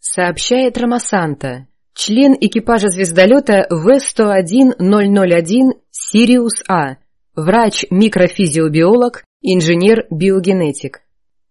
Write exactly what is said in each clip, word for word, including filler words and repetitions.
Сообщает Ромасанта, член экипажа звездолета вэ сто один ноль ноль один Сириус А, врач-микрофизиобиолог, инженер-биогенетик.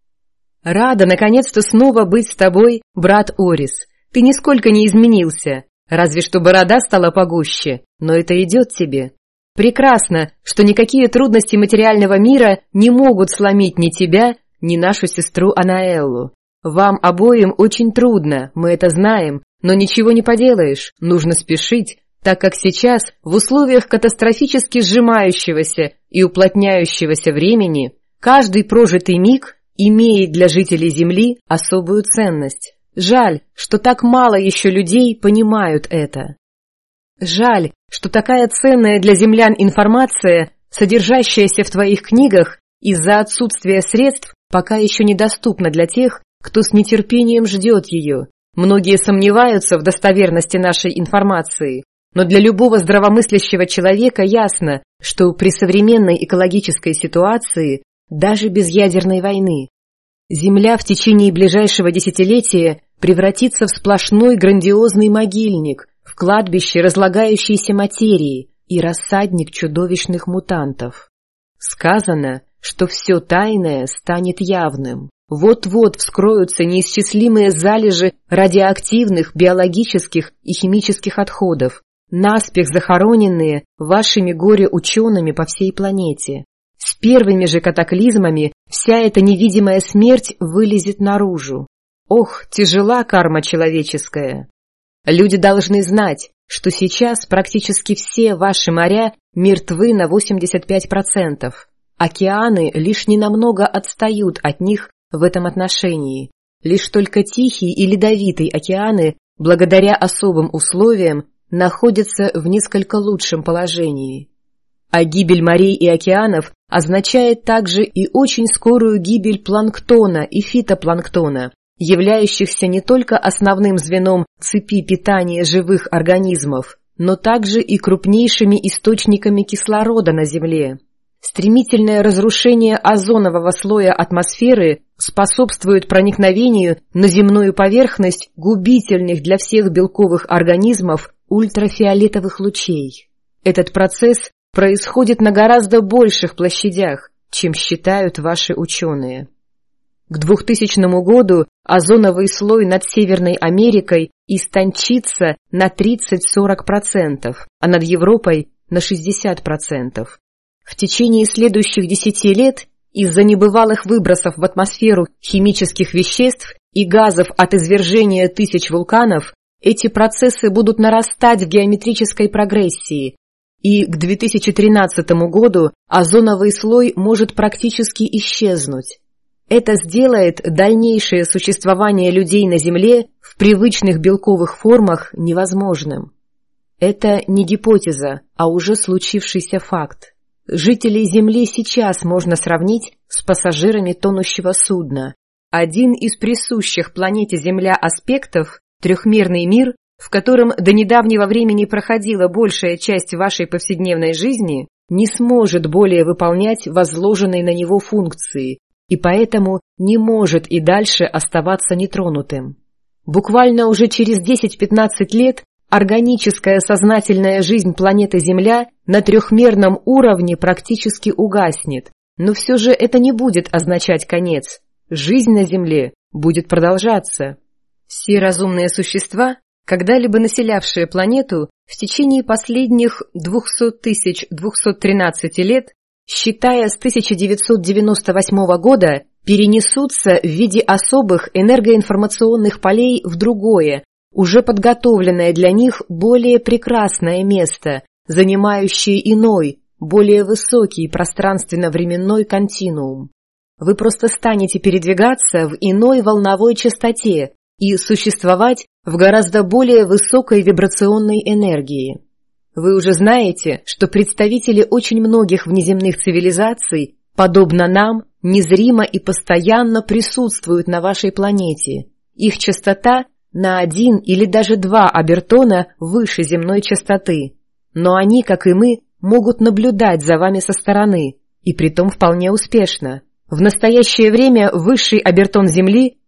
Рада наконец-то снова быть с тобой, брат Орис. Ты нисколько не изменился, разве что борода стала погуще, но это идет тебе. Прекрасно, что никакие трудности материального мира не могут сломить ни тебя, ни нашу сестру Анаэллу. Вам обоим очень трудно, мы это знаем, но ничего не поделаешь, нужно спешить, так как сейчас, в условиях катастрофически сжимающегося и уплотняющегося времени, каждый прожитый миг имеет для жителей Земли особую ценность. Жаль, что так мало еще людей понимают это. Жаль, что такая ценная для землян информация, содержащаяся в твоих книгах, из-за отсутствия средств пока еще недоступна для тех, кто с нетерпением ждет ее. Многие сомневаются в достоверности нашей информации, но для любого здравомыслящего человека ясно, что при современной экологической ситуации, даже без ядерной войны, Земля в течение ближайшего десятилетия превратится в сплошной грандиозный могильник, в кладбище разлагающейся материи и рассадник чудовищных мутантов. Сказано, что все тайное станет явным. Вот-вот вскроются неисчислимые залежи радиоактивных, биологических и химических отходов, наспех захороненные вашими горе-учеными по всей планете. С первыми же катаклизмами вся эта невидимая смерть вылезет наружу. Ох, тяжела карма человеческая! Люди должны знать, что сейчас практически все ваши моря мертвы на восемьдесят пять процентов. Океаны лишь ненамного отстают от них в этом отношении. Лишь только Тихий и Ледовитый океаны, благодаря особым условиям, находятся в несколько лучшем положении. А гибель морей и океанов означает также и очень скорую гибель планктона и фитопланктона, являющихся не только основным звеном цепи питания живых организмов, но также и крупнейшими источниками кислорода на Земле. Стремительное разрушение озонового слоя атмосферы способствует проникновению на земную поверхность губительных для всех белковых организмов ультрафиолетовых лучей. Этот процесс происходит на гораздо больших площадях, чем считают ваши ученые. К двухтысячному году озоновый слой над Северной Америкой истончится на тридцать-сорок процентов, а над Европой на шестьдесят процентов. В течение следующих десяти лет из-за небывалых выбросов в атмосферу химических веществ и газов от извержения тысяч вулканов эти процессы будут нарастать в геометрической прогрессии, и к две тысячи тринадцатому году озоновый слой может практически исчезнуть. Это сделает дальнейшее существование людей на Земле в привычных белковых формах невозможным. Это не гипотеза, а уже случившийся факт. Жителей Земли сейчас можно сравнить с пассажирами тонущего судна. Один из присущих планете Земля аспектов – трехмерный мир, в котором до недавнего времени проходила большая часть вашей повседневной жизни, не сможет более выполнять возложенные на него функции, и поэтому не может и дальше оставаться нетронутым. Буквально уже через десять-пятнадцать лет органическая сознательная жизнь планеты Земля на трехмерном уровне практически угаснет, но все же это не будет означать конец. Жизнь на Земле будет продолжаться. Все разумные существа, когда-либо населявшие планету, в течение последних двести тысяч двести тринадцать лет, считая с тысяча девятьсот девяносто восьмого года, перенесутся в виде особых энергоинформационных полей в другое, уже подготовленное для них более прекрасное место, занимающее иной, более высокий пространственно-временной континуум. Вы просто станете передвигаться в иной волновой частоте и существовать в гораздо более высокой вибрационной энергии. Вы уже знаете, что представители очень многих внеземных цивилизаций, подобно нам, незримо и постоянно присутствуют на вашей планете. Их частота на один или даже два обертона выше земной частоты. Но они, как и мы, могут наблюдать за вами со стороны, и притом вполне успешно. В настоящее время высший обертон Земли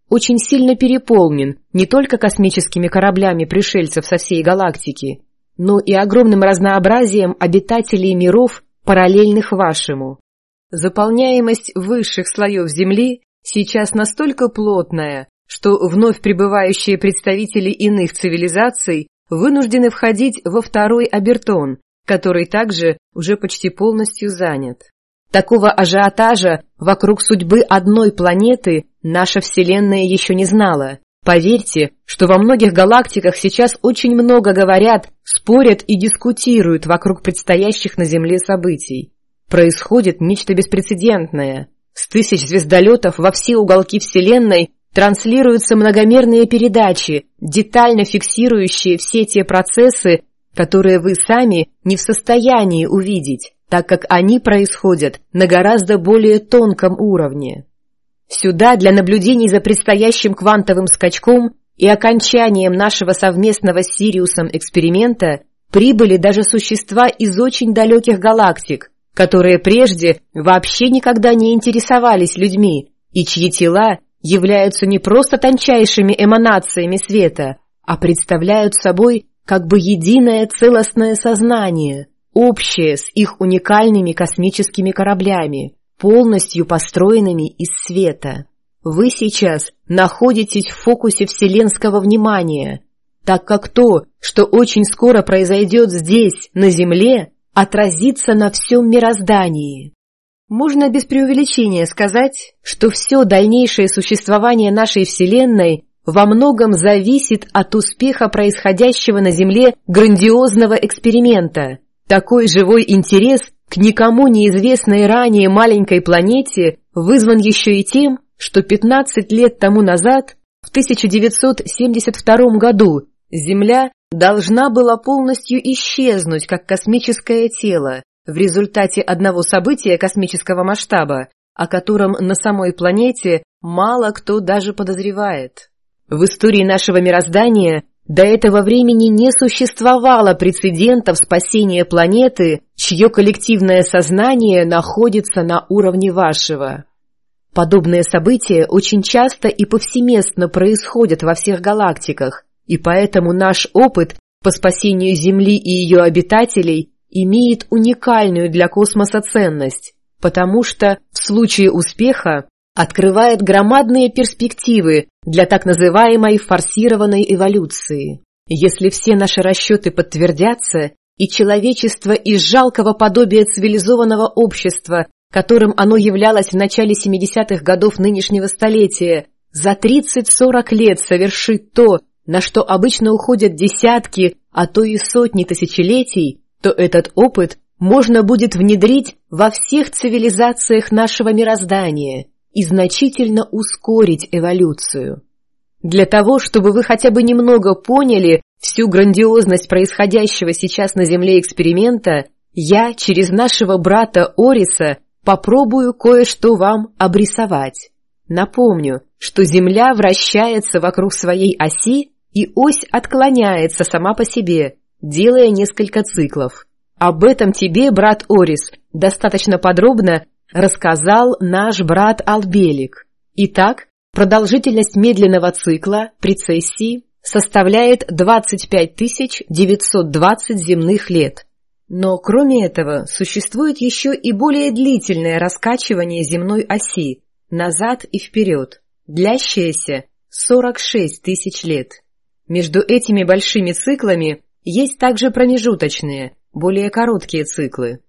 очень сильно переполнен не только космическими кораблями пришельцев со всей галактики, но и огромным разнообразием обитателей миров, параллельных вашему. Заполняемость высших слоев Земли сейчас настолько плотная, что вновь прибывающие представители иных цивилизаций вынуждены входить во второй обертон, который также уже почти полностью занят. Такого ажиотажа вокруг судьбы одной планеты наша Вселенная еще не знала. Поверьте, что во многих галактиках сейчас очень много говорят, спорят и дискутируют вокруг предстоящих на Земле событий. Происходит нечто беспрецедентное. С тысяч звездолетов во все уголки Вселенной транслируются многомерные передачи, детально фиксирующие все те процессы, которые вы сами не в состоянии увидеть, так как они происходят на гораздо более тонком уровне. Сюда для наблюдений за предстоящим квантовым скачком и окончанием нашего совместного с Сириусом эксперимента прибыли даже существа из очень далеких галактик, которые прежде вообще никогда не интересовались людьми, и чьи тела являются не просто тончайшими эманациями света, а представляют собой как бы единое целостное сознание, общее с их уникальными космическими кораблями, полностью построенными из света. Вы сейчас находитесь в фокусе вселенского внимания, так как то, что очень скоро произойдет здесь, на Земле, отразится на всем мироздании. Можно без преувеличения сказать, что все дальнейшее существование нашей Вселенной во многом зависит от успеха происходящего на Земле грандиозного эксперимента. Такой живой интерес к никому неизвестной ранее маленькой планете вызван еще и тем, что пятнадцать лет тому назад, в тысяча девятьсот семьдесят втором году, Земля должна была полностью исчезнуть как космическое тело в результате одного события космического масштаба, о котором на самой планете мало кто даже подозревает. В истории нашего мироздания до этого времени не существовало прецедентов спасения планеты, чье коллективное сознание находится на уровне вашего. Подобные события очень часто и повсеместно происходят во всех галактиках, и поэтому наш опыт по спасению Земли и ее обитателей имеет уникальную для космоса ценность, потому что в случае успеха открывает громадные перспективы для так называемой форсированной эволюции. Если все наши расчеты подтвердятся, и человечество из жалкого подобия цивилизованного общества, которым оно являлось в начале семидесятых годов нынешнего столетия, за тридцать-сорок лет совершит то, на что обычно уходят десятки, а то и сотни тысячелетий, то этот опыт можно будет внедрить во всех цивилизациях нашего мироздания и значительно ускорить эволюцию. Для того, чтобы вы хотя бы немного поняли всю грандиозность происходящего сейчас на Земле эксперимента, я через нашего брата Ориса попробую кое-что вам обрисовать. Напомню, что Земля вращается вокруг своей оси, и ось отклоняется сама по себе, делая несколько циклов. Об этом тебе, брат Орис, достаточно подробно рассказал наш брат Албелик. Итак, продолжительность медленного цикла прецессии составляет двадцать пять тысяч девятьсот двадцать земных лет. Но кроме этого существует еще и более длительное раскачивание земной оси назад и вперед, длящееся сорок шесть тысяч лет. Между этими большими циклами есть также промежуточные, более короткие циклы.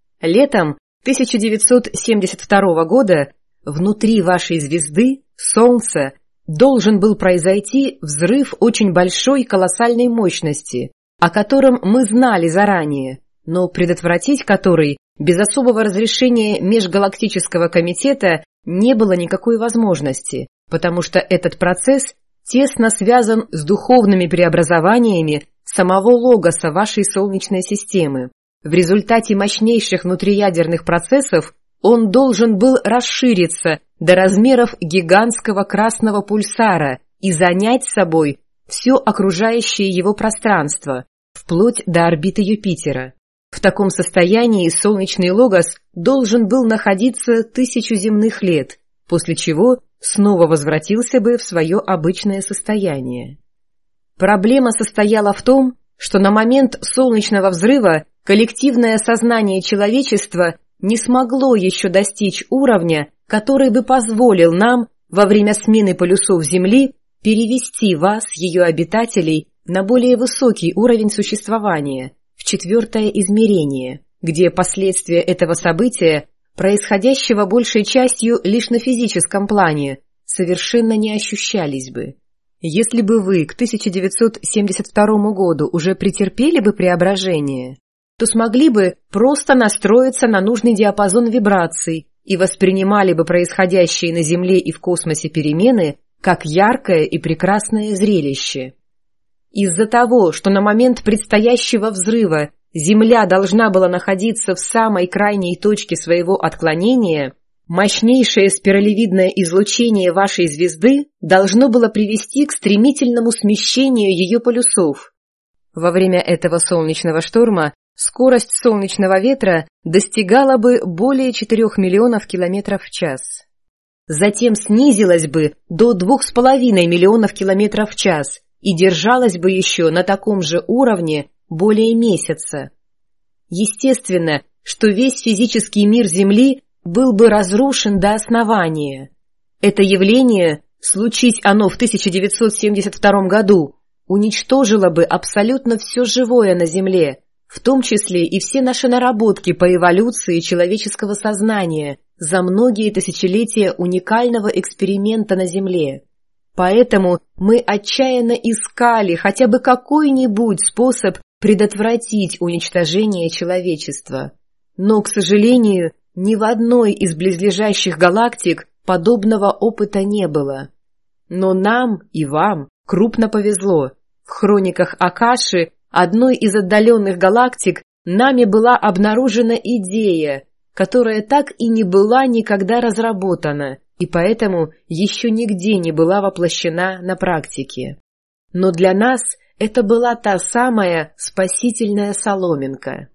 Летом тысяча девятьсот семьдесят второго года внутри вашей звезды, Солнца, должен был произойти взрыв очень большой колоссальной мощности, о котором мы знали заранее, но предотвратить который без особого разрешения Межгалактического комитета не было никакой возможности, потому что этот процесс тесно связан с духовными преобразованиями самого логоса вашей Солнечной системы. В результате мощнейших внутриядерных процессов он должен был расшириться до размеров гигантского красного пульсара и занять собой все окружающее его пространство, вплоть до орбиты Юпитера. В таком состоянии солнечный логос должен был находиться тысячу земных лет, после чего снова возвратился бы в свое обычное состояние. Проблема состояла в том, что на момент солнечного взрыва коллективное сознание человечества не смогло еще достичь уровня, который бы позволил нам во время смены полюсов Земли перевести вас, ее обитателей, на более высокий уровень существования, в четвертое измерение, где последствия этого события, происходящего большей частью лишь на физическом плане, совершенно не ощущались бы. Если бы вы к тысяча девятьсот семьдесят второму году уже претерпели бы преображение, то смогли бы просто настроиться на нужный диапазон вибраций и воспринимали бы происходящие на Земле и в космосе перемены как яркое и прекрасное зрелище. Из-за того, что на момент предстоящего взрыва Земля должна была находиться в самой крайней точке своего отклонения, мощнейшее спиралевидное излучение вашей звезды должно было привести к стремительному смещению ее полюсов. Во время этого солнечного шторма скорость солнечного ветра достигала бы более четырех миллионов километров в час. Затем снизилась бы до двух с половиной миллионов километров в час и держалась бы еще на таком же уровне более месяца. Естественно, что весь физический мир Земли был бы разрушен до основания. Это явление, случись оно в тысяча девятьсот семьдесят втором году, уничтожило бы абсолютно все живое на Земле, в том числе и все наши наработки по эволюции человеческого сознания за многие тысячелетия уникального эксперимента на Земле. Поэтому мы отчаянно искали хотя бы какой-нибудь способ предотвратить уничтожение человечества. Но, к сожалению, ни в одной из близлежащих галактик подобного опыта не было. Но нам и вам крупно повезло. В хрониках Акаши одной из отдаленных галактик нами была обнаружена идея, которая так и не была никогда разработана, и поэтому еще нигде не была воплощена на практике. Но для нас это была та самая спасительная соломинка.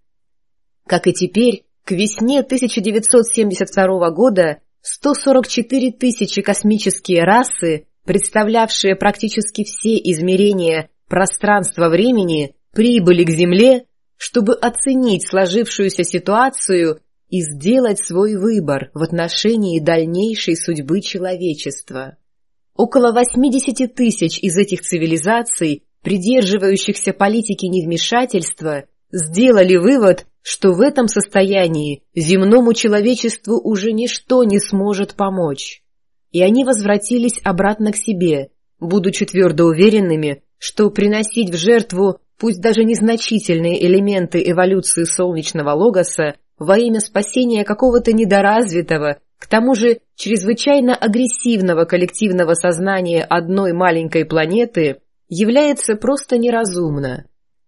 Как и теперь, к весне тысяча девятьсот семьдесят второго года сто сорок четыре тысячи космические расы, представлявшие практически все измерения пространства-времени, прибыли к Земле, чтобы оценить сложившуюся ситуацию и сделать свой выбор в отношении дальнейшей судьбы человечества. Около восемьдесят тысяч из этих цивилизаций, придерживающихся политики невмешательства, сделали вывод, что в этом состоянии земному человечеству уже ничто не сможет помочь. И они возвратились обратно к себе, будучи твердо уверенными, что приносить в жертву пусть даже незначительные элементы эволюции солнечного логоса во имя спасения какого-то недоразвитого, к тому же чрезвычайно агрессивного коллективного сознания одной маленькой планеты, является просто неразумно.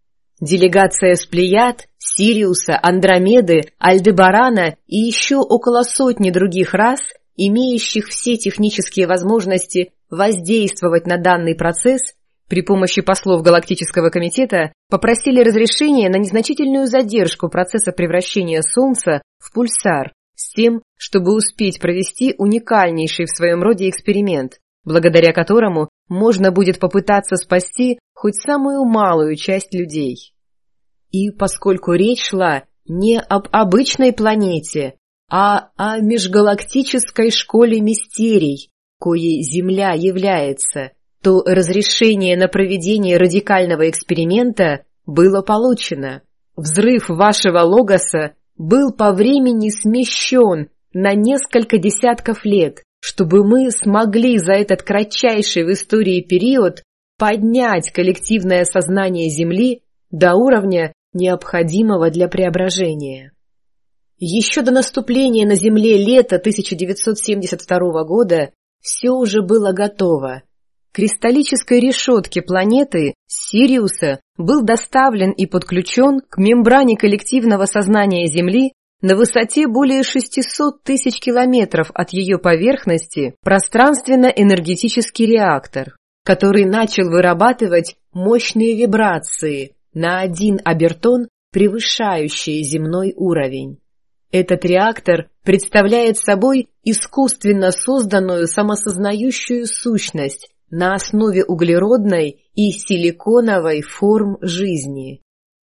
Делегация с Плеяд, Сириуса, Андромеды, Альдебарана и еще около сотни других рас, имеющих все технические возможности воздействовать на данный процесс, при помощи послов Галактического комитета попросили разрешения на незначительную задержку процесса превращения Солнца в пульсар с тем, чтобы успеть провести уникальнейший в своем роде эксперимент, благодаря которому можно будет попытаться спасти хоть самую малую часть людей. И поскольку речь шла не об обычной планете, а о межгалактической школе мистерий, коей Земля является, то разрешение на проведение радикального эксперимента было получено. Взрыв вашего логоса был по времени смещен на несколько десятков лет, чтобы мы смогли за этот кратчайший в истории период поднять коллективное сознание Земли до уровня, необходимого для преображения. Еще до наступления на Земле лета тысяча девятьсот семьдесят второго года все уже было готово. Кристаллической решетке планеты Сириуса был доставлен и подключен к мембране коллективного сознания Земли на высоте более шестисот тысяч километров от ее поверхности пространственно-энергетический реактор, который начал вырабатывать мощные вибрации на один обертон, превышающие земной уровень. Этот реактор представляет собой искусственно созданную самосознающую сущность на основе углеродной и силиконовой форм жизни.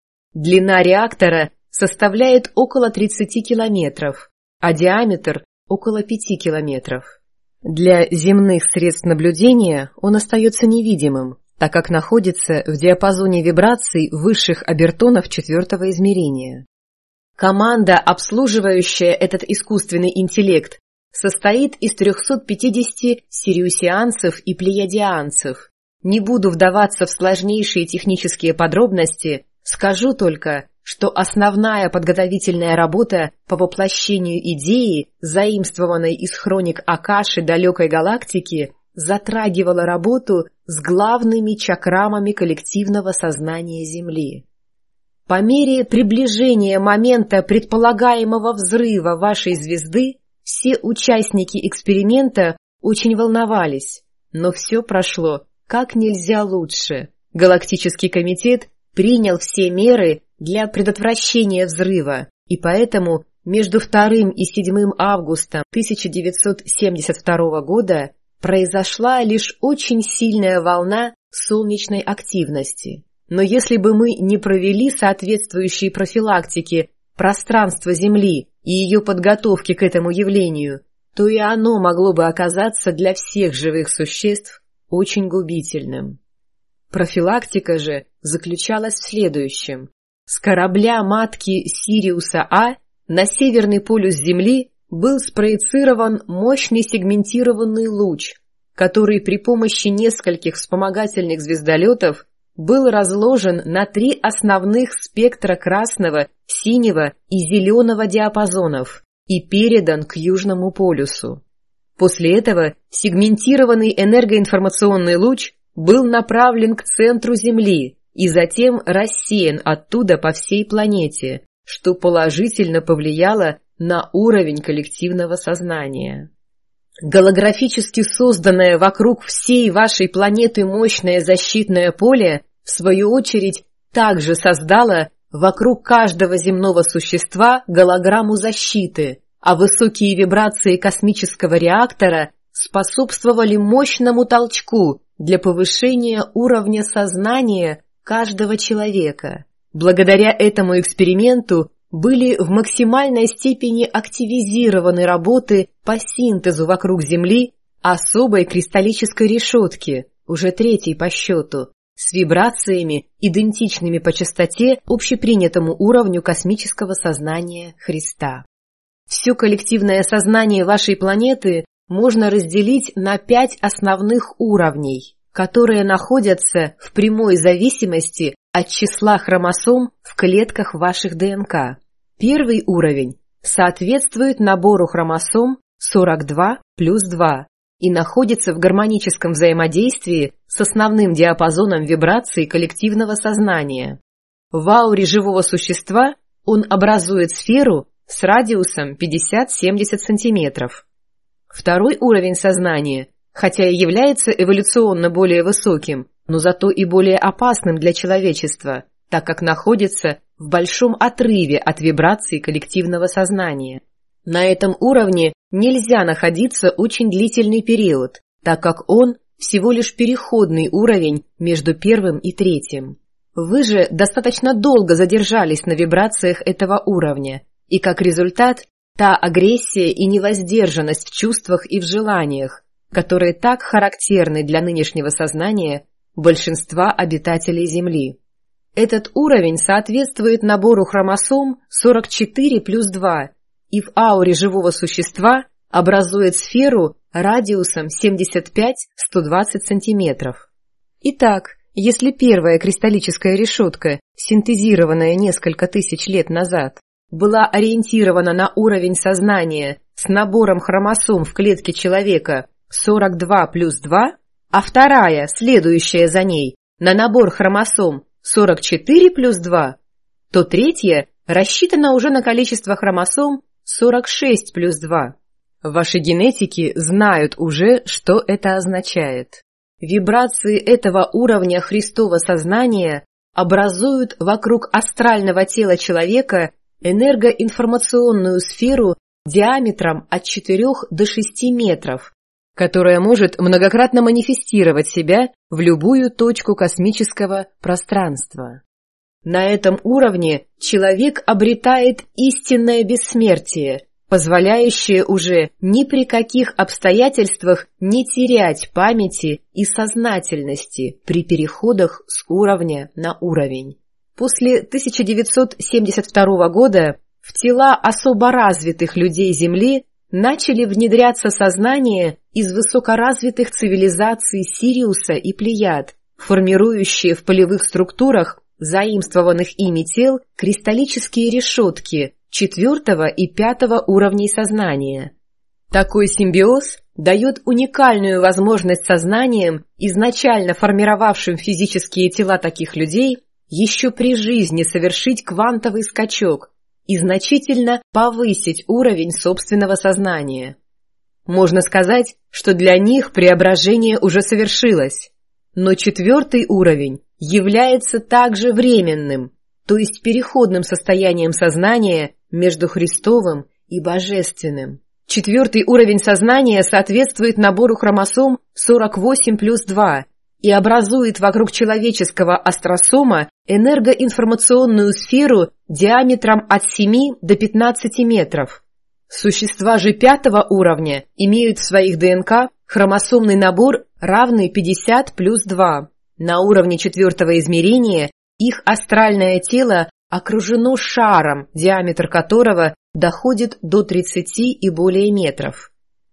Длина реактора составляет около тридцати километров, а диаметр – около пяти километров. Для земных средств наблюдения он остается невидимым, так как находится в диапазоне вибраций высших обертонов четвертого измерения. Команда, обслуживающая этот искусственный интеллект, состоит из трёхсот пятидесяти сириусианцев и плеядианцев. Не буду вдаваться в сложнейшие технические подробности, скажу только, что основная подготовительная работа по воплощению идеи, заимствованной из хроник Акаши далекой галактики, затрагивала работу с главными чакрамами коллективного сознания Земли. По мере приближения момента предполагаемого взрыва вашей звезды, все участники эксперимента очень волновались, но все прошло как нельзя лучше. Галактический комитет принял все меры для предотвращения взрыва, и поэтому между вторым и седьмым августа тысяча девятьсот семьдесят второго года произошла лишь очень сильная волна солнечной активности. Но если бы мы не провели соответствующие профилактики пространства Земли и ее подготовки к этому явлению, то и оно могло бы оказаться для всех живых существ очень губительным. Профилактика же заключалась в следующем. С корабля матки Сириуса А на северный полюс Земли был спроецирован мощный сегментированный луч, который при помощи нескольких вспомогательных звездолетов был разложен на три основных спектра красного, синего и зеленого диапазонов и передан к Южному полюсу. После этого сегментированный энергоинформационный луч был направлен к центру Земли и затем рассеян оттуда по всей планете, что положительно повлияло на уровень коллективного сознания. Голографически созданное вокруг всей вашей планеты мощное защитное поле, в свою очередь, также создало вокруг каждого земного существа голограмму защиты, а высокие вибрации космического реактора способствовали мощному толчку для повышения уровня сознания каждого человека. Благодаря этому эксперименту были в максимальной степени активизированы работы по синтезу вокруг Земли особой кристаллической решетки, уже третьей по счету, с вибрациями, идентичными по частоте общепринятому уровню космического сознания Христа. Все коллективное сознание вашей планеты можно разделить на пять основных уровней, которые находятся в прямой зависимости от числа хромосом в клетках ваших ДНК. Первый уровень соответствует набору хромосом сорок два плюс два и находится в гармоническом взаимодействии с основным диапазоном вибраций коллективного сознания. В ауре живого существа он образует сферу с радиусом пятьдесят-семьдесят сантиметров. Второй уровень сознания, хотя и является эволюционно более высоким, но зато и более опасным для человечества, так как находится в большом отрыве от вибраций коллективного сознания. На этом уровне нельзя находиться очень длительный период, так как он всего лишь переходный уровень между первым и третьим. Вы же достаточно долго задержались на вибрациях этого уровня, и как результат та агрессия и невоздержанность в чувствах и в желаниях, которые так характерны для нынешнего сознания большинства обитателей Земли. Этот уровень соответствует набору хромосом сорок четыре плюс два и в ауре живого существа образует сферу радиусом семьдесят пять - сто двадцать сантиметров. Итак, если первая кристаллическая решетка, синтезированная несколько тысяч лет назад, была ориентирована на уровень сознания с набором хромосом в клетке человека сорок два плюс два, а вторая, следующая за ней, на набор хромосом сорок четыре плюс два, то третья рассчитана уже на количество хромосом сорок шесть плюс два. Ваши генетики знают уже, что это означает. Вибрации этого уровня Христова сознания образуют вокруг астрального тела человека энергоинформационную сферу диаметром от четырёх до шести метров, которая может многократно манифестировать себя в любую точку космического пространства. На этом уровне человек обретает истинное бессмертие, позволяющее уже ни при каких обстоятельствах не терять памяти и сознательности при переходах с уровня на уровень. После тысяча девятьсот семьдесят второго года в тела особо развитых людей Земли начали внедряться сознания из высокоразвитых цивилизаций Сириуса и Плеяд, формирующие в полевых структурах заимствованных ими тел кристаллические решетки четвертого и пятого уровней сознания. Такой симбиоз дает уникальную возможность сознаниям, изначально формировавшим физические тела таких людей, еще при жизни совершить квантовый скачок и значительно повысить уровень собственного сознания. Можно сказать, что для них преображение уже совершилось, но четвертый уровень является также временным, то есть переходным состоянием сознания между Христовым и Божественным. Четвертый уровень сознания соответствует набору хромосом сорок восемь плюс два и образует вокруг человеческого астросома энергоинформационную сферу диаметром от семи до пятнадцати метров. Существа же пятого уровня имеют в своих ДНК хромосомный набор, равный пятьдесят плюс два. На уровне четвертого измерения их астральное тело окружено шаром, диаметр которого доходит до тридцати и более метров.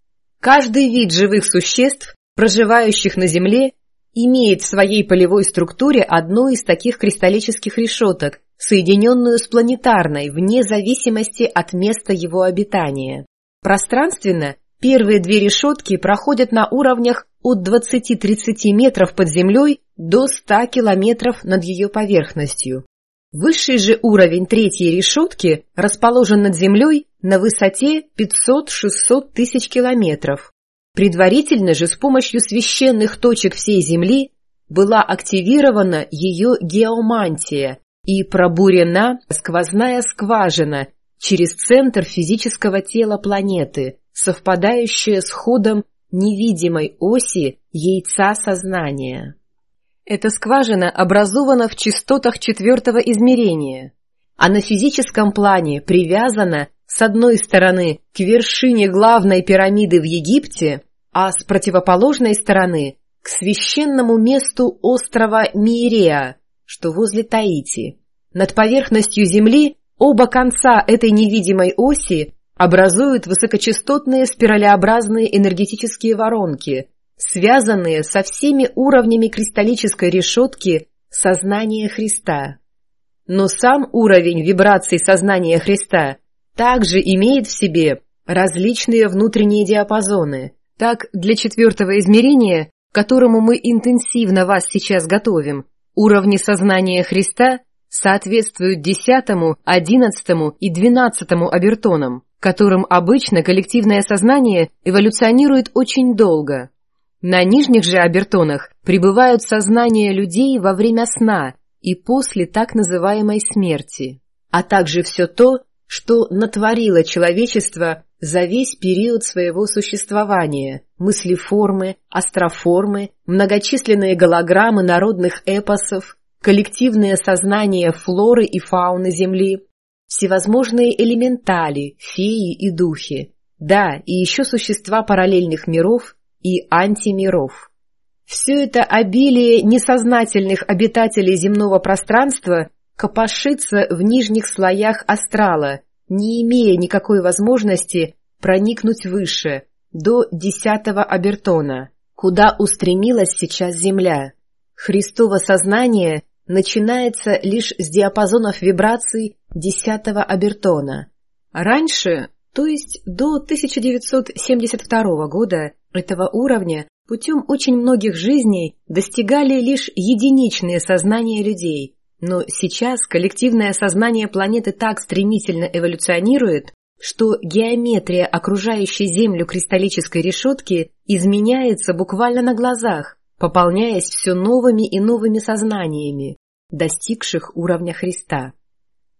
Каждый вид живых существ, проживающих на Земле, имеет в своей полевой структуре одну из таких кристаллических решеток, соединенную с планетарной, вне зависимости от места его обитания. Пространственно первые две решетки проходят на уровнях от двадцати-тридцати метров под землей до ста километров над ее поверхностью. Высший же уровень третьей решетки расположен над землей на высоте пятьсот-шестьсот тысяч километров. Предварительно же с помощью священных точек всей Земли была активирована ее геомантия и пробурена сквозная скважина через центр физического тела планеты, совпадающая с ходом невидимой оси яйца сознания. Эта скважина образована в частотах четвертого измерения, а на физическом плане привязана с одной стороны к вершине главной пирамиды в Египте, а с противоположной стороны к священному месту острова Мирея, что возле Таити. Над поверхностью Земли оба конца этой невидимой оси образуют высокочастотные спиралеобразные энергетические воронки, связанные со всеми уровнями кристаллической решетки сознания Христа. Но сам уровень вибраций сознания Христа также имеет в себе различные внутренние диапазоны. Так, для четвертого измерения, к которому мы интенсивно вас сейчас готовим, уровни сознания Христа соответствуют десятому, одиннадцатому и двенадцатому обертонам, которым обычно коллективное сознание эволюционирует очень долго. На нижних же обертонах пребывают сознания людей во время сна и после так называемой смерти, а также все то, что натворило человечество за весь период своего существования: мыслеформы, астроформы, многочисленные голограммы народных эпосов, коллективное сознание флоры и фауны Земли, всевозможные элементали, феи и духи, да, и еще существа параллельных миров и антимиров. Все это обилие несознательных обитателей земного пространства копошится в нижних слоях астрала, не имея никакой возможности проникнуть выше, до десятого обертона, куда устремилась сейчас Земля. Христово сознание начинается лишь с диапазонов вибраций десятого обертона. Раньше, то есть до тысяча девятьсот семьдесят второго года, этого уровня путем очень многих жизней достигали лишь единичные сознания людей, но сейчас коллективное сознание планеты так стремительно эволюционирует, что геометрия окружающей Землю кристаллической решетки изменяется буквально на глазах, пополняясь все новыми и новыми сознаниями, достигших уровня Христа.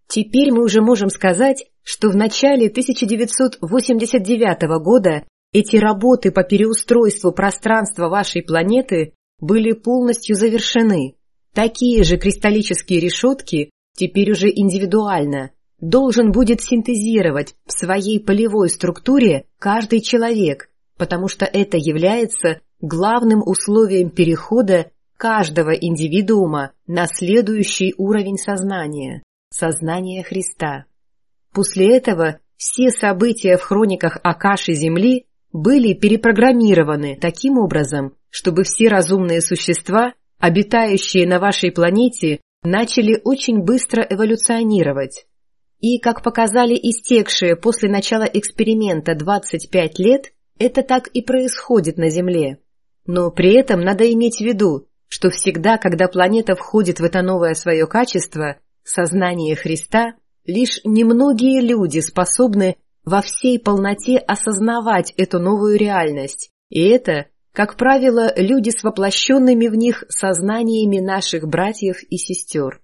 Теперь мы уже можем сказать, что в начале тысяча девятьсот восемьдесят девятого года эти работы по переустройству пространства вашей планеты были полностью завершены. Такие же кристаллические решетки, теперь уже индивидуально, должен будет синтезировать в своей полевой структуре каждый человек, потому что это является главным условием перехода каждого индивидуума на следующий уровень сознания – сознание Христа. После этого все события в хрониках Акаши Земли были перепрограммированы таким образом, чтобы все разумные существа, обитающие на вашей планете, начали очень быстро эволюционировать. И, как показали истекшие после начала эксперимента двадцать пять лет, это так и происходит на Земле. Но при этом надо иметь в виду, что всегда, когда планета входит в это новое свое качество, сознание Христа, лишь немногие люди способны во всей полноте осознавать эту новую реальность, и это, как правило, люди с воплощенными в них сознаниями наших братьев и сестер.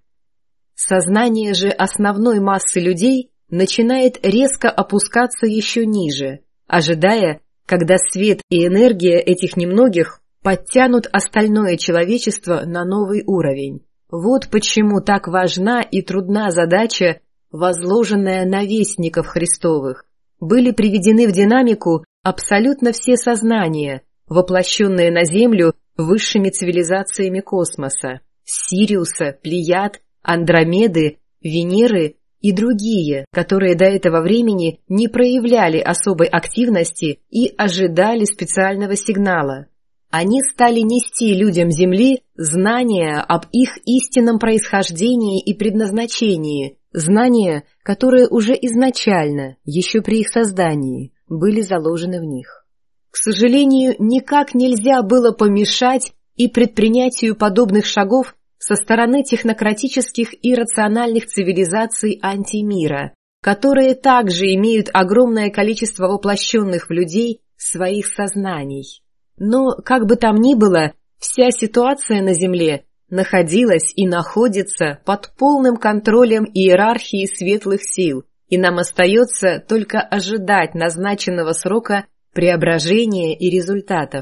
Сознание же основной массы людей начинает резко опускаться еще ниже, ожидая, когда свет и энергия этих немногих подтянут остальное человечество на новый уровень. Вот почему так важна и трудна задача, возложенная на вестников Христовых. Были приведены в динамику абсолютно все сознания, воплощенные на Землю высшими цивилизациями космоса – Сириуса, Плеяд, Андромеды, Венеры и другие, которые до этого времени не проявляли особой активности и ожидали специального сигнала. Они стали нести людям Земли знания об их истинном происхождении и предназначении, знания, которые уже изначально, еще при их создании, были заложены в них. К сожалению, никак нельзя было помешать и предпринятию подобных шагов со стороны технократических и рациональных цивилизаций антимира, которые также имеют огромное количество воплощенных в людей своих сознаний. Но, как бы там ни было, вся ситуация на Земле находилась и находится под полным контролем иерархии светлых сил, и нам остается только ожидать назначенного срока преображения и результатов.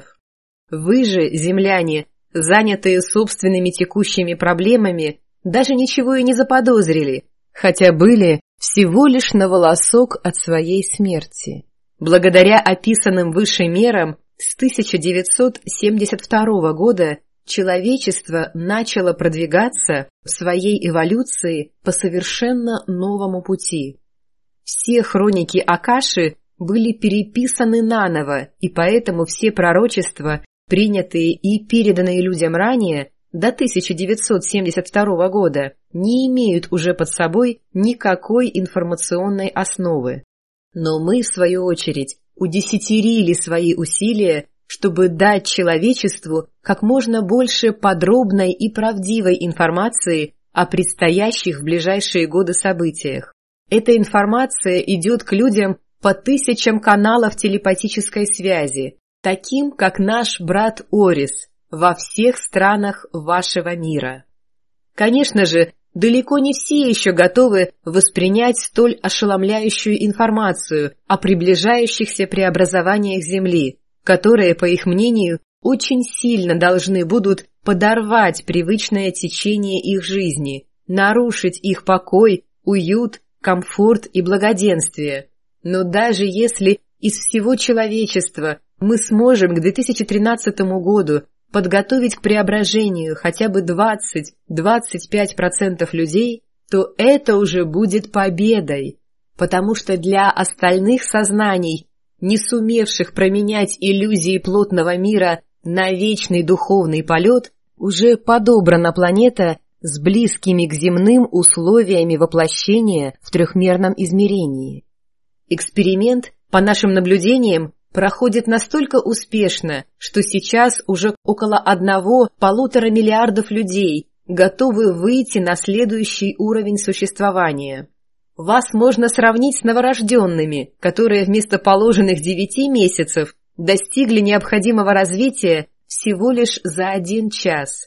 Вы же, земляне, занятые собственными текущими проблемами, даже ничего и не заподозрили, хотя были всего лишь на волосок от своей смерти. Благодаря описанным выше мерам, с тысяча девятьсот семьдесят второго года человечество начало продвигаться в своей эволюции по совершенно новому пути. Все хроники Акаши были переписаны наново, и поэтому все пророчества, принятые и переданные людям ранее, до тысяча девятьсот семьдесят второго года, не имеют уже под собой никакой информационной основы. Но мы, в свою очередь, удесятерили свои усилия, чтобы дать человечеству как можно больше подробной и правдивой информации о предстоящих в ближайшие годы событиях. Эта информация идет к людям по тысячам каналов телепатической связи, таким как наш брат Орис, во всех странах вашего мира. Конечно же, далеко не все еще готовы воспринять столь ошеломляющую информацию о приближающихся преобразованиях Земли, которые, по их мнению, очень сильно должны будут подорвать привычное течение их жизни, нарушить их покой, уют, комфорт и благоденствие. Но даже если из всего человечества мы сможем к две тысячи тринадцатому году подготовить к преображению хотя бы двадцать-двадцать пять процентов людей, то это уже будет победой, потому что для остальных сознаний, не сумевших променять иллюзии плотного мира на вечный духовный полет, уже подобрана планета с близкими к земным условиями воплощения в трехмерном измерении. Эксперимент, по нашим наблюдениям, проходит настолько успешно, что сейчас уже около одного-полутора миллиардов людей готовы выйти на следующий уровень существования. Вас можно сравнить с новорожденными, которые вместо положенных девяти месяцев достигли необходимого развития всего лишь за один час.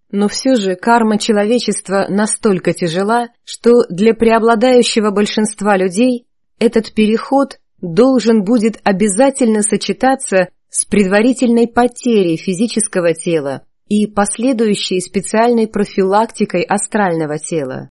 Но все же карма человечества настолько тяжела, что для преобладающего большинства людей этот переход должен будет обязательно сочетаться с предварительной потерей физического тела и последующей специальной профилактикой астрального тела.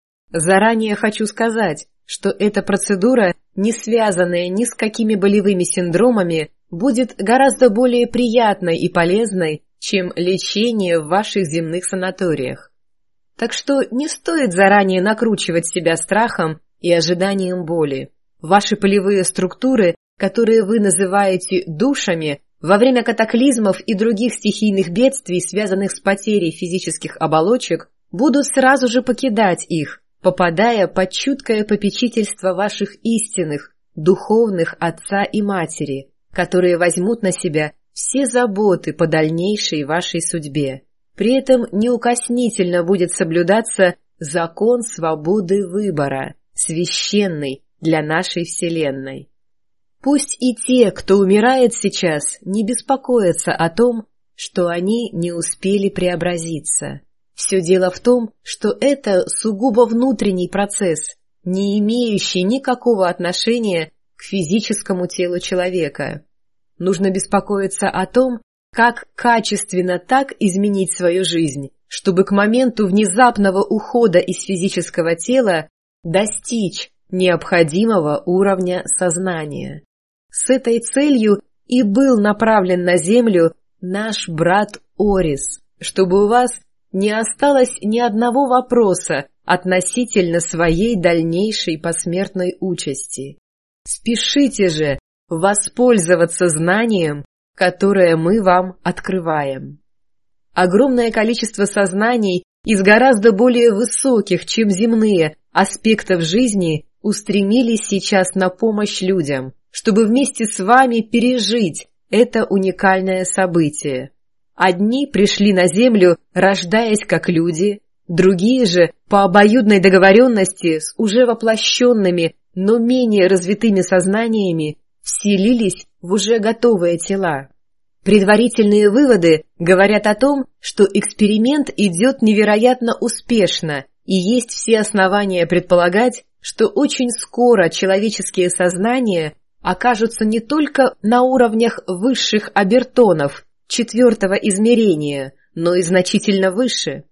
Заранее хочу сказать, что эта процедура, не связанная ни с какими болевыми синдромами, будет гораздо более приятной и полезной, чем лечение в ваших земных санаториях. Так что не стоит заранее накручивать себя страхом и ожиданием боли. Ваши полевые структуры, которые вы называете душами, во время катаклизмов и других стихийных бедствий, связанных с потерей физических оболочек, будут сразу же покидать их, попадая под чуткое попечительство ваших истинных, духовных отца и матери, которые возьмут на себя все заботы по дальнейшей вашей судьбе. При этом неукоснительно будет соблюдаться закон свободы выбора, священный для нашей Вселенной. Пусть и те, кто умирает сейчас, не беспокоятся о том, что они не успели преобразиться. Все дело в том, что это сугубо внутренний процесс, не имеющий никакого отношения к физическому телу человека. Нужно беспокоиться о том, как качественно так изменить свою жизнь, чтобы к моменту внезапного ухода из физического тела достичь необходимого уровня сознания. С этой целью и был направлен на Землю наш брат Орис, чтобы у вас не осталось ни одного вопроса относительно своей дальнейшей посмертной участи. Спешите же воспользоваться знанием, которое мы вам открываем. Огромное количество сознаний из гораздо более высоких, чем земные, аспектов жизни устремились сейчас на помощь людям, чтобы вместе с вами пережить это уникальное событие. Одни пришли на Землю, рождаясь как люди, другие же, по обоюдной договоренности с уже воплощенными, но менее развитыми сознаниями, вселились в уже готовые тела. Предварительные выводы говорят о том, что эксперимент идет невероятно успешно, и есть все основания предполагать, что очень скоро человеческие сознания окажутся не только на уровнях высших обертонов, четвертого измерения, но и значительно выше.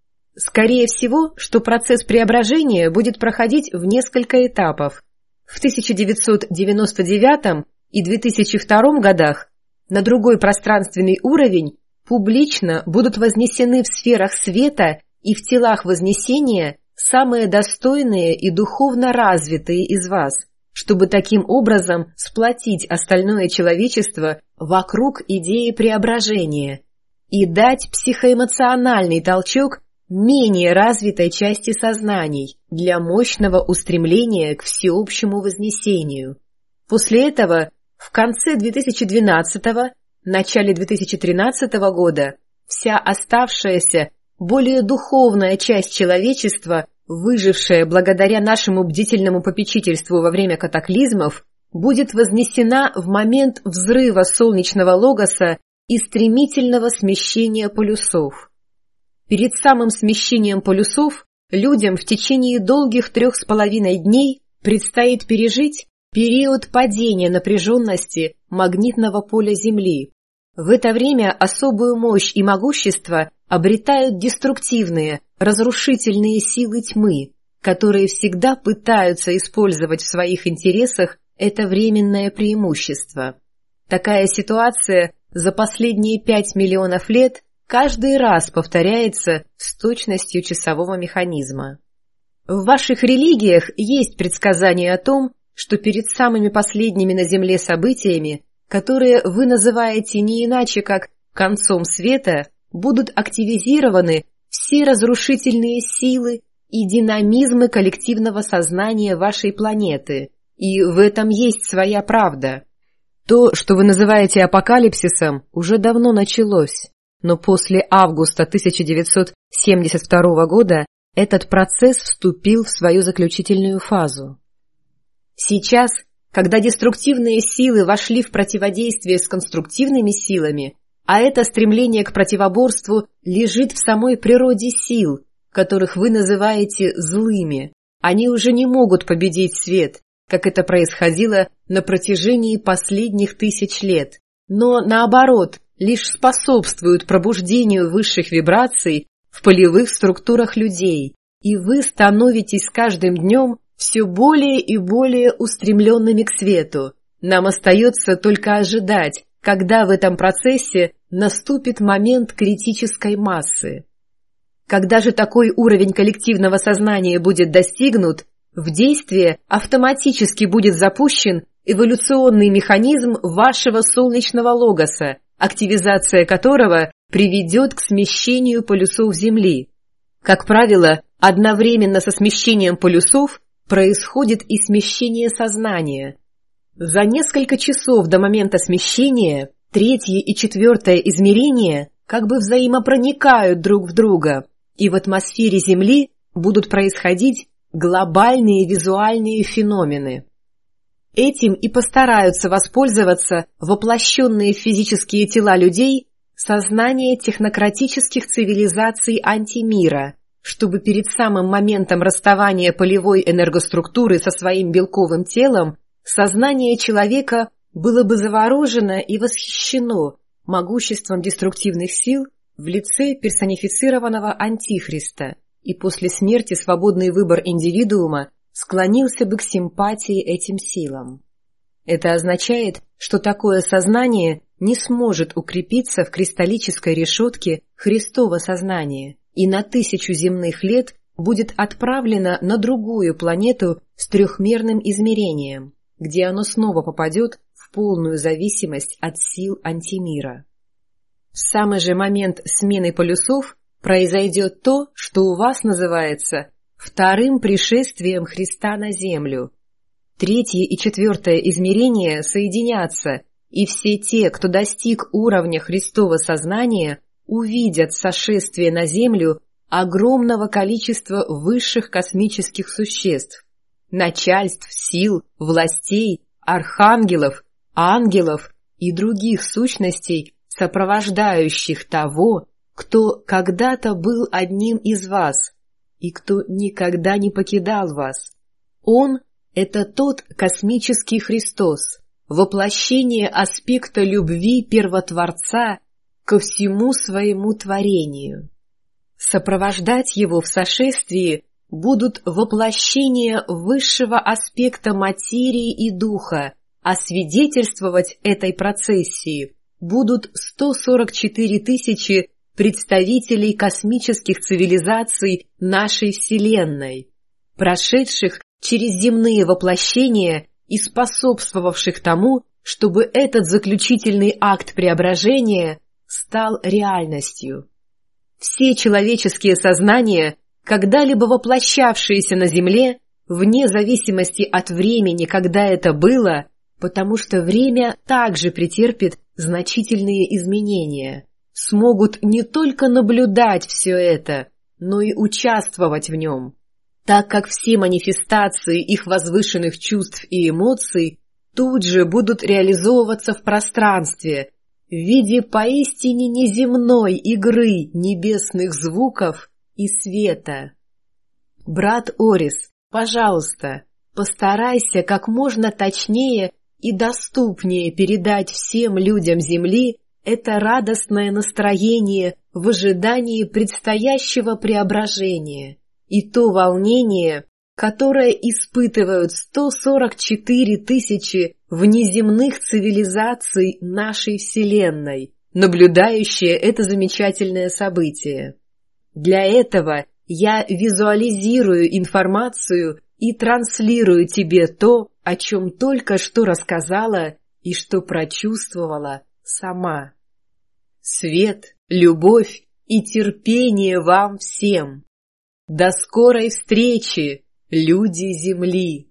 Скорее всего, что процесс преображения будет проходить в несколько этапов. В тысяча девятьсот девяносто девятом и две тысячи втором годах на другой пространственный уровень публично будут вознесены в сферах света и в телах вознесения самые достойные и духовно развитые из вас, чтобы таким образом сплотить остальное человечество вокруг идеи преображения и дать психоэмоциональный толчок менее развитой части сознаний для мощного устремления к всеобщему вознесению. После этого в конце две тысячи двенадцатого, начале две тысячи тринадцатого года вся оставшаяся, более духовная часть человечества, выжившая благодаря нашему бдительному попечительству во время катаклизмов, будет вознесена в момент взрыва солнечного логоса и стремительного смещения полюсов. Перед самым смещением полюсов людям в течение долгих трех с половиной дней предстоит пережить период падения напряженности магнитного поля Земли. В это время особую мощь и могущество обретают деструктивные, разрушительные силы тьмы, которые всегда пытаются использовать в своих интересах это временное преимущество. Такая ситуация за последние пять миллионов лет каждый раз повторяется с точностью часового механизма. В ваших религиях есть предсказание о том, что перед самыми последними на Земле событиями, которые вы называете не иначе как концом света, будут активизированы все разрушительные силы и динамизмы коллективного сознания вашей планеты, и в этом есть своя правда. То, что вы называете апокалипсисом, уже давно началось, но после августа тысяча девятьсот семьдесят второго года этот процесс вступил в свою заключительную фазу. Сейчас, когда деструктивные силы вошли в противодействие с конструктивными силами, А это стремление к противоборству лежит в самой природе сил, которых вы называете злыми. Они уже не могут победить свет, как это происходило на протяжении последних тысяч лет, но, наоборот, лишь способствуют пробуждению высших вибраций в полевых структурах людей, и вы становитесь с каждым днем все более и более устремленными к свету. Нам остается только ожидать, когда в этом процессе наступит момент критической массы. Когда же такой уровень коллективного сознания будет достигнут, в действие автоматически будет запущен эволюционный механизм вашего солнечного логоса, активизация которого приведет к смещению полюсов Земли. Как правило, одновременно со смещением полюсов происходит и смещение сознания. За несколько часов до момента смещения третье и четвертое измерения как бы взаимопроникают друг в друга, и в атмосфере Земли будут происходить глобальные визуальные феномены. Этим и постараются воспользоваться воплощенные в физические тела людей сознание технократических цивилизаций антимира, чтобы перед самым моментом расставания полевой энергоструктуры со своим белковым телом сознание человека было бы заворожено и восхищено могуществом деструктивных сил в лице персонифицированного антихриста, и после смерти свободный выбор индивидуума склонился бы к симпатии этим силам. Это означает, что такое сознание не сможет укрепиться в кристаллической решетке Христова сознания и на тысячу земных лет будет отправлено на другую планету с трехмерным измерением, где оно снова попадет в полную зависимость от сил антимира. В самый же момент смены полюсов произойдет то, что у вас называется вторым пришествием Христа на Землю. Третье и четвертое измерения соединятся, и все те, кто достиг уровня Христова сознания, увидят сошествие на Землю огромного количества высших космических существ, начальств, сил, властей, архангелов, ангелов и других сущностей, сопровождающих того, кто когда-то был одним из вас и кто никогда не покидал вас. Он — это тот космический Христос, воплощение аспекта любви Первотворца ко всему своему творению. Сопровождать его в сошествии будут воплощения высшего аспекта материи и духа, а свидетельствовать этой процессии будут сто сорок четыре тысячи представителей космических цивилизаций нашей Вселенной, прошедших через земные воплощения и способствовавших тому, чтобы этот заключительный акт преображения стал реальностью. Все человеческие сознания, когда-либо воплощавшиеся на Земле, вне зависимости от времени, когда это было, потому что время также претерпит значительные изменения, смогут не только наблюдать все это, но и участвовать в нем, так как все манифестации их возвышенных чувств и эмоций тут же будут реализовываться в пространстве в виде поистине неземной игры небесных звуков и света. Брат Орис, пожалуйста, постарайся как можно точнее и доступнее передать всем людям Земли это радостное настроение в ожидании предстоящего преображения и то волнение, которое испытывают сто сорок четыре тысячи внеземных цивилизаций нашей Вселенной, наблюдающие это замечательное событие. Для этого я визуализирую информацию и транслирую тебе то, о чем только что рассказала и что прочувствовала сама. Свет, любовь и терпение вам всем! До скорой встречи, люди Земли!